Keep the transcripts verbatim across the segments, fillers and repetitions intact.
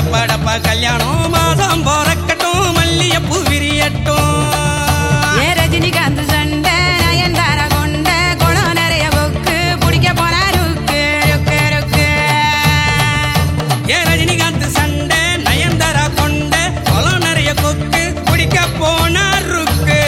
டப்பா டப்பா கல்யாணம் மாதம் போறக்கட்டும் மல்லியப்பூ விரியட்டும். ஏ ரஜினிகாந்த் சண்டை நயன்தாரா கொண்ட குளம் நிறைய கொக்கு பிடிக்க போனா ருக்கு ருக்கு ருக்கு. ஏ ரஜினிகாந்த் சண்டை நயன்தாரா கொண்ட குளம் நிறைய கொக்கு பிடிக்க போனா ருக்கு.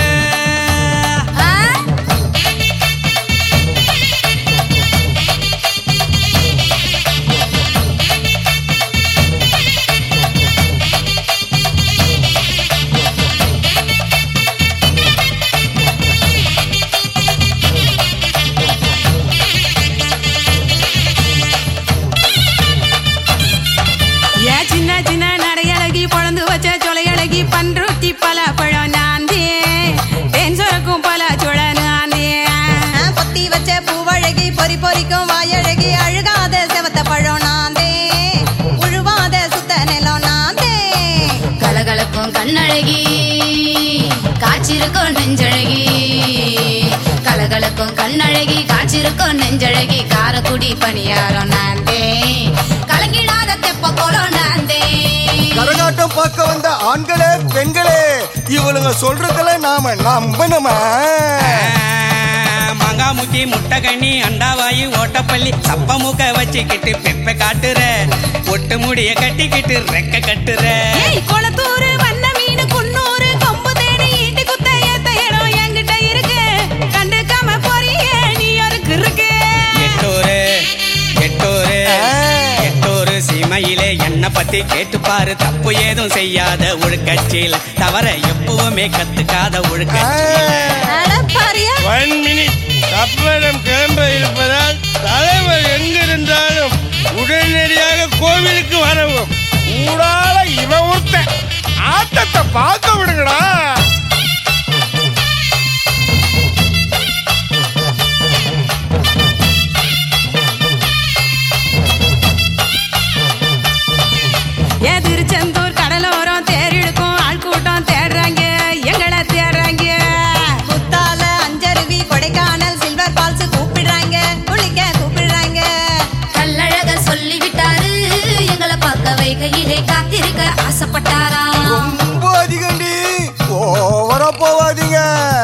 சின்ன சின்ன நடையழகி பொழந்து வச்ச சொலையழகி பன்ருத்தி பல பழம் நாந்தே தேன் சொரக்கும் பல சுழ நாந்தே. பொத்தி வச்ச பூவழகி பொறி பொறிக்கும் வாயழகி அழுகாத செவத்த பழம் நாந்தே உழுவாத சுத்த நிலம் நாந்தே. கலகலக்கும் கண்ணழகி காய்ச்சிருக்கும் நெஞ்சழகி கலகலக்கும் கண்ணழகி காய்ச்சிருக்கும் நெஞ்சழகி காரக்குடி பணியாரம் நாந்தே கலங்கிடாத தெப்ப கோலம் நாந்தே. கரகாட்டம் பார்க்க வந்த ஆண்களே பெண்களே இவளுங்க சொல்றதுல நாம நம்பணுமா? மங்காமுக்கி முட்டைகண்ணி அண்டாவாயி ஓட்டப்பள்ளி சப்ப மூக்க வச்சுக்கிட்டு பெப்ப காட்டுற ஒட்டு முடிய கட்டிக்கிட்டு ரெக்க கட்டுற. குளத்தூர் வண்ண மீன் குன்னூர் கொம்பு தேடி ஈட்டி குத்த ஏத்த இடம் என்கிட்ட இருக்கு கண்டுக்காம போறியே நீ ஒருக்கு இருக்கு. எட்டூரு எட்டூரு எட்டூரு சீமையிலே என்ன பத்தி கேட்டு பாரு தப்பு ஏதும் செய்யாத ஒழுக்கட்சியில தவற எப்பவுமே கத்துக்காத ஒழுக்கட்சியில. ஒன் மினிட் கப்பலம் கிளம்ப இருப்பதால் தலைவர் எங்கிருந்தாலும் உடனடியாக கோவிலுக்கு வரவும். ஊடால இவன் ஒருத்த ஆட்டத்தை பார்க்க விடுங்கடா. ஏ திருச்செந்தூர் கடலோரம் தேரிடுக்கும் ஆள் கூட்டம் தேடுறாங்க எங்களை தேடுறாங்க. குத்தால அஞ்சருவி கொடைக்கானல் சில்வர் ஃபால்ஸ் கூப்பிடுறாங்க குளிக்க கூப்பிடுறாங்க. கல்லழக சொல்லி விட்டாரு எங்களை பார்க்க வைகையிலே காத்திருக்க ஆசைப்பட்டாரா. ரொம்ப அதிகண்டி ஓவரா போவாதீங்க.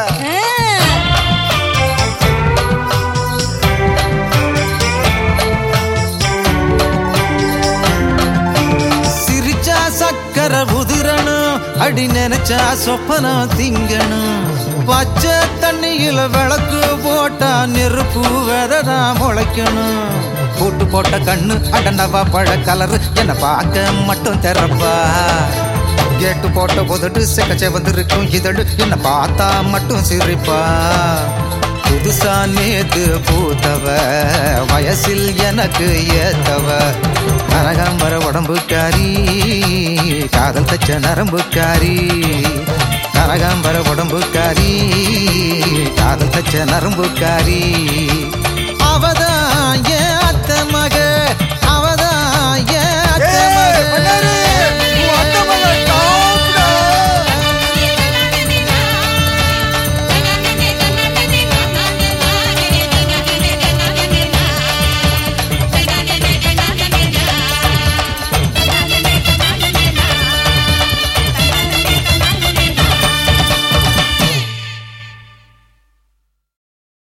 சிரிச்சா சக்கர உதிரணும் அடி நினைச்சா சொப்பனம் திங்கணும். பச்சை தண்ணியில விளக்கு போட்டா நெருப்பு வெதடா முளைக்கணும். போட்டு போட்ட கண்ணு அடண்டவா பழ கலரு என்ன பார்க்க மட்டும் தெரப்பா. கேட்டு போட்ட போதட்டு செக்கச்சே வந்திருக்கும் இதழு என்ன பார்த்தா மட்டும் சிரிப்பா. புதுசா நேத்து பூத்தவ வயசில் எனக்கு ஏத்தவ கனகாம்பர உடம்புக்காரி காதல் தச்ச நரம்புக்காரி. கனகாம்பர உடம்புக்காரி காதல் தச்ச நரம்புக்காரி.